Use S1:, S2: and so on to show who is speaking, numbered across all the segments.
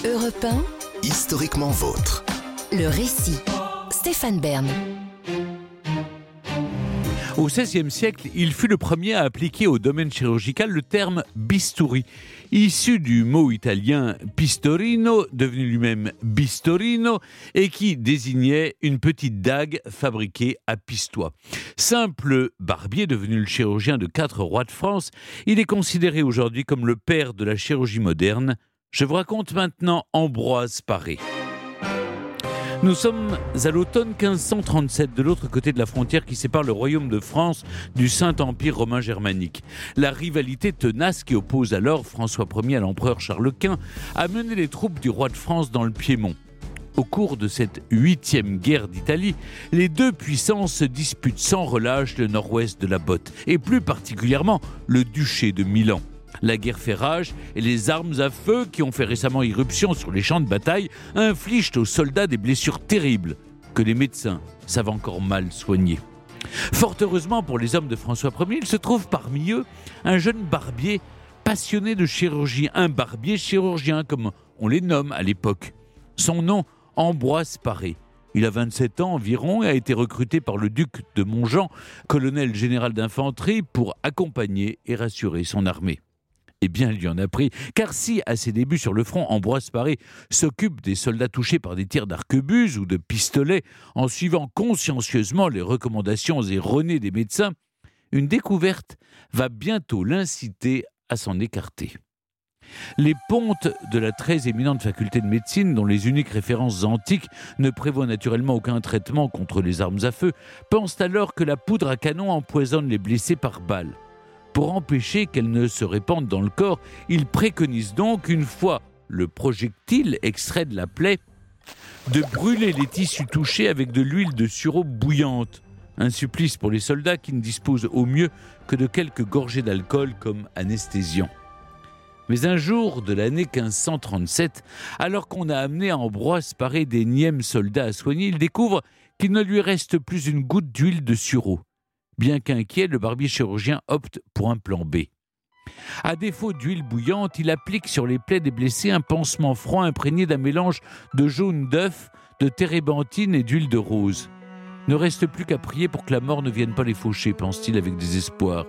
S1: Europe 1,
S2: Historiquement vôtre.
S1: le récit. Stéphane Bern.
S3: Au XVIe siècle, il fut le premier à appliquer au domaine chirurgical le terme bistouri, issu du mot italien pistorino, devenu lui-même bistorino, et qui désignait une petite dague fabriquée à Pistoia. Simple barbier devenu le chirurgien de 4 rois de France, il est considéré aujourd'hui comme le père de la chirurgie moderne. Je vous raconte maintenant Ambroise Paré. Nous sommes à l'automne 1537, de l'autre côté de la frontière qui sépare le royaume de France du Saint-Empire romain germanique. La rivalité tenace qui oppose alors François Ier à l'empereur Charles Quint a mené les troupes du roi de France dans le Piémont. Au cours de cette 8e guerre d'Italie, les deux puissances se disputent sans relâche le nord-ouest de la Botte, et plus particulièrement le duché de Milan. La guerre fait rage et les armes à feu qui ont fait récemment irruption sur les champs de bataille infligent aux soldats des blessures terribles que les médecins savent encore mal soigner. Fort heureusement pour les hommes de François Ier, il se trouve parmi eux un jeune barbier passionné de chirurgie, un barbier chirurgien comme on les nomme à l'époque. Son nom, Ambroise Paré. Il a 27 ans environ et a été recruté par le duc de Montjean, colonel général d'infanterie, pour accompagner et rassurer son armée. Eh bien, il lui en a pris, car si, à ses débuts sur le front, Ambroise Paré s'occupe des soldats touchés par des tirs d'arquebuse ou de pistolet, en suivant consciencieusement les recommandations erronées des médecins, une découverte va bientôt l'inciter à s'en écarter. Les pontes de la très éminente faculté de médecine, dont les uniques références antiques ne prévoient naturellement aucun traitement contre les armes à feu, pensent alors que la poudre à canon empoisonne les blessés par balle. Pour empêcher qu'elle ne se répande dans le corps, il préconise donc, une fois le projectile extrait de la plaie, de brûler les tissus touchés avec de l'huile de sureau bouillante. Un supplice pour les soldats qui ne disposent au mieux que de quelques gorgées d'alcool comme anesthésiant. Mais un jour de l'année 1537, alors qu'on a amené à Ambroise Paré d'énièmes soldats à soigner, il découvre qu'il ne lui reste plus une goutte d'huile de sureau. Bien qu'inquiet, le barbier chirurgien opte pour un plan B. À défaut d'huile bouillante, il applique sur les plaies des blessés un pansement froid imprégné d'un mélange de jaune d'œuf, de térébenthine et d'huile de rose. Ne reste plus qu'à prier pour que la mort ne vienne pas les faucher, pense-t-il avec désespoir.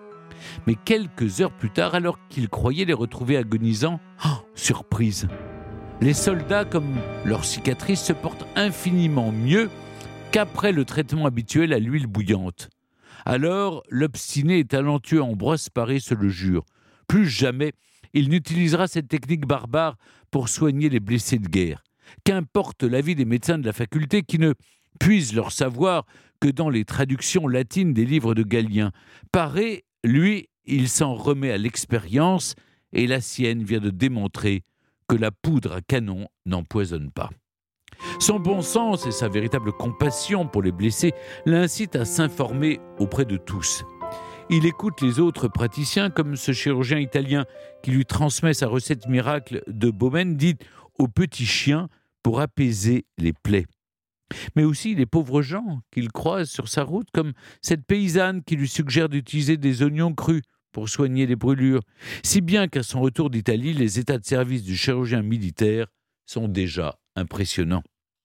S3: Mais quelques heures plus tard, alors qu'il croyait les retrouver agonisants, surprise! Les soldats, comme leurs cicatrices, se portent infiniment mieux qu'après le traitement habituel à l'huile bouillante. Alors, l'obstiné et talentueux Ambroise Paré se le jure. Plus jamais, il n'utilisera cette technique barbare pour soigner les blessés de guerre. Qu'importe l'avis des médecins de la faculté qui ne puisent leur savoir que dans les traductions latines des livres de Galien. Paré, lui, il s'en remet à l'expérience et la sienne vient de démontrer que la poudre à canon n'empoisonne pas. Son bon sens et sa véritable compassion pour les blessés l'incitent à s'informer auprès de tous. Il écoute les autres praticiens, comme ce chirurgien italien qui lui transmet sa recette miracle de Baumen, dite au petit chien, pour apaiser les plaies. Mais aussi les pauvres gens qu'il croise sur sa route, comme cette paysanne qui lui suggère d'utiliser des oignons crus pour soigner les brûlures. Si bien qu'à son retour d'Italie, les états de service du chirurgien militaire sont déjà impressionnants.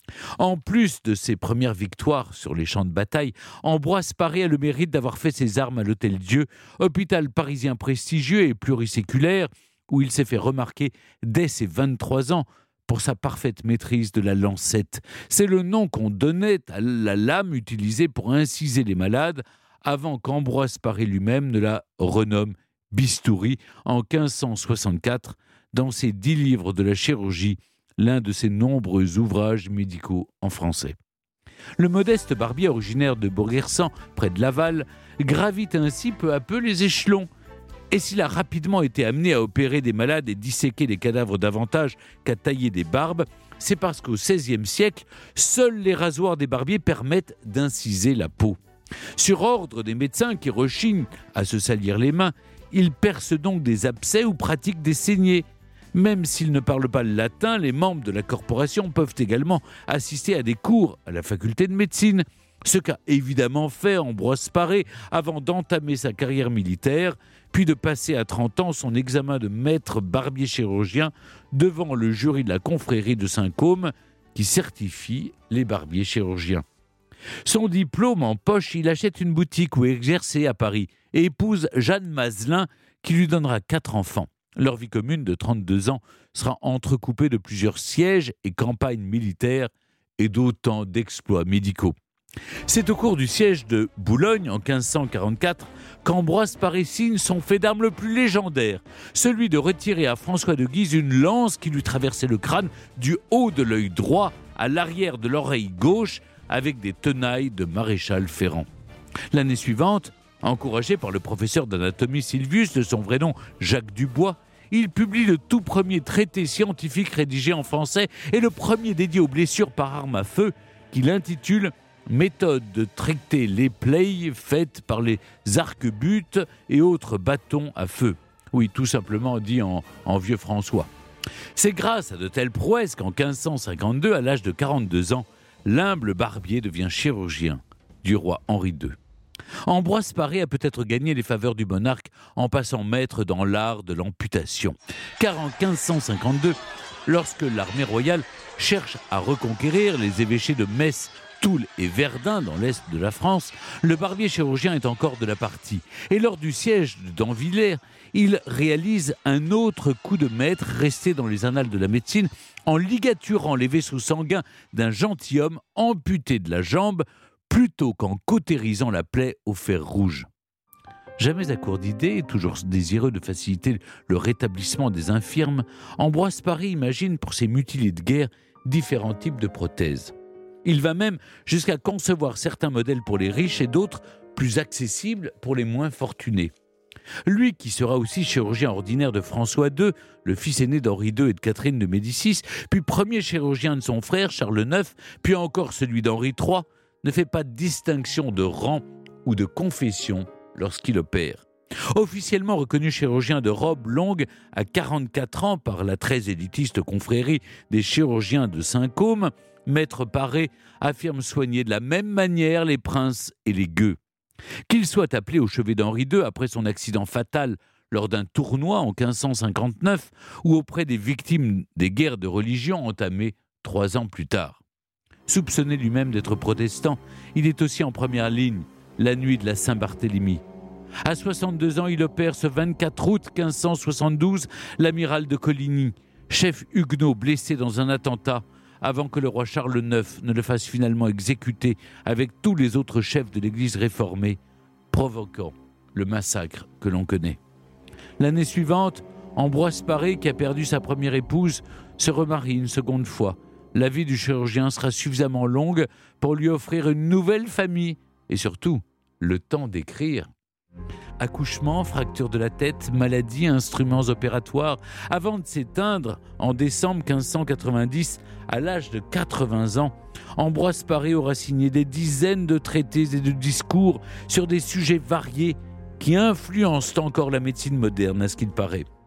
S3: En plus de ses premières victoires sur les champs de bataille, Ambroise Paré a le mérite d'avoir fait ses armes à l'Hôtel-Dieu, hôpital parisien prestigieux et pluriséculaire, où il s'est fait remarquer dès ses 23 ans pour sa parfaite maîtrise de la lancette. C'est le nom qu'on donnait à la lame utilisée pour inciser les malades, avant qu'Ambroise Paré lui-même ne la renomme bistouri en 1564 dans ses 10 livres de la chirurgie, l'un de ses nombreux ouvrages médicaux en français. Le modeste barbier originaire de Bourg-Guersan, près de Laval, gravite ainsi peu à peu les échelons. Et s'il a rapidement été amené à opérer des malades et disséquer les cadavres davantage qu'à tailler des barbes, c'est parce qu'au XVIe siècle, seuls les rasoirs des barbiers permettent d'inciser la peau. Sur ordre des médecins qui rechignent à se salir les mains, il perce donc des abcès ou pratique des saignées. Même s'ils ne parlent pas le latin, les membres de la corporation peuvent également assister à des cours à la faculté de médecine. Ce qu'a évidemment fait Ambroise Paré avant d'entamer sa carrière militaire, puis de passer à 30 ans son examen de maître barbier chirurgien devant le jury de la confrérie de Saint-Côme qui certifie les barbiers chirurgiens. Son diplôme en poche, il achète une boutique où exercer à Paris et épouse Jeanne Mazelin qui lui donnera 4 enfants. Leur vie commune de 32 ans sera entrecoupée de plusieurs sièges et campagnes militaires et d'autant d'exploits médicaux. C'est au cours du siège de Boulogne en 1544 qu'Ambroise Paré signe son fait d'armes le plus légendaire, celui de retirer à François de Guise une lance qui lui traversait le crâne du haut de l'œil droit à l'arrière de l'oreille gauche avec des tenailles de maréchal Ferrand. L'année suivante, encouragé par le professeur d'anatomie Sylvius, de son vrai nom Jacques Dubois, il publie le tout premier traité scientifique rédigé en français et le premier dédié aux blessures par arme à feu qu'il intitule « Méthode de traiter les plaies faites par les arcs-butes et autres bâtons à feu ». Oui, tout simplement dit en vieux François. C'est grâce à de telles prouesses qu'en 1552, à l'âge de 42 ans, l'humble barbier devient chirurgien du roi Henri II. Ambroise Paré a peut-être gagné les faveurs du monarque en passant maître dans l'art de l'amputation. Car en 1552, lorsque l'armée royale cherche à reconquérir les évêchés de Metz, Toul et Verdun dans l'est de la France, le barbier chirurgien est encore de la partie. Et lors du siège d'Anvillers, il réalise un autre coup de maître resté dans les annales de la médecine en ligaturant les vaisseaux sanguins d'un gentilhomme amputé de la jambe plutôt qu'en cautérisant la plaie au fer rouge. Jamais à court d'idées, toujours désireux de faciliter le rétablissement des infirmes, Ambroise Paré imagine pour ses mutilés de guerre différents types de prothèses. Il va même jusqu'à concevoir certains modèles pour les riches et d'autres plus accessibles pour les moins fortunés. Lui qui sera aussi chirurgien ordinaire de François II, le fils aîné d'Henri II et de Catherine de Médicis, puis premier chirurgien de son frère Charles IX, puis encore celui d'Henri III, ne fait pas de distinction de rang ou de confession lorsqu'il opère. Officiellement reconnu chirurgien de robe longue à 44 ans par la très élitiste confrérie des chirurgiens de Saint-Côme, Maître Paré affirme soigner de la même manière les princes et les gueux. Qu'il soit appelé au chevet d'Henri II après son accident fatal lors d'un tournoi en 1559 ou auprès des victimes des guerres de religion entamées 3 ans plus tard. Soupçonné lui-même d'être protestant, il est aussi en première ligne la nuit de la Saint-Barthélemy. À 62 ans, il opère ce 24 août 1572 l'amiral de Coligny, chef huguenot blessé dans un attentat, avant que le roi Charles IX ne le fasse finalement exécuter avec tous les autres chefs de l'Église réformée, provoquant le massacre que l'on connaît. L'année suivante, Ambroise Paré, qui a perdu sa première épouse, se remarie une seconde fois. La vie du chirurgien sera suffisamment longue pour lui offrir une nouvelle famille et surtout le temps d'écrire. Accouchement, fracture de la tête, maladie, instruments opératoires, avant de s'éteindre en décembre 1590, à l'âge de 80 ans, Ambroise Paré aura signé des dizaines de traités et de discours sur des sujets variés qui influencent encore la médecine moderne, à ce qu'il paraît.